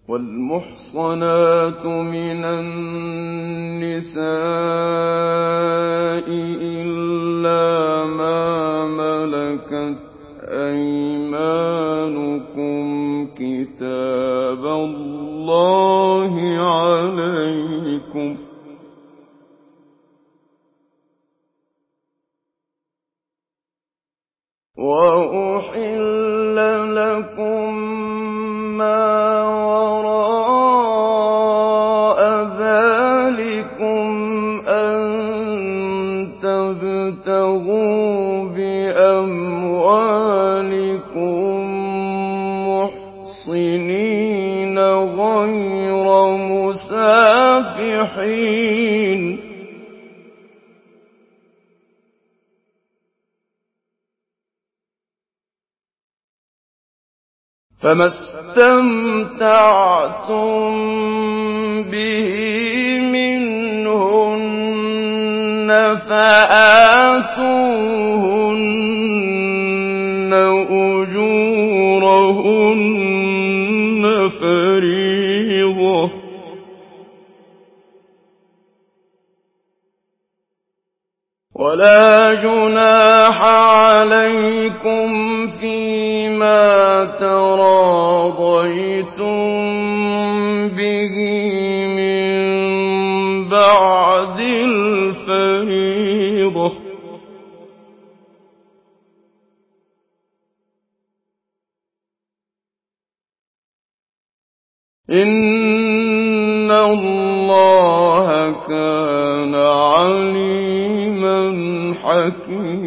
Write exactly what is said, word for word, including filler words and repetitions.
والمحصنات من النساء إلا ما ملكت أيمانكم كتاب الله عليكم وأحل لكم ما وراء ذلكم أن تبتغوا بأموالكم محصنين غير مسافحين فما استمتعتم به منهن فآتوهن أجورهن فريضة ولا جناح عليكم فيما تراضيتم به من بعد الفريضة إن الله كان عليما حكيما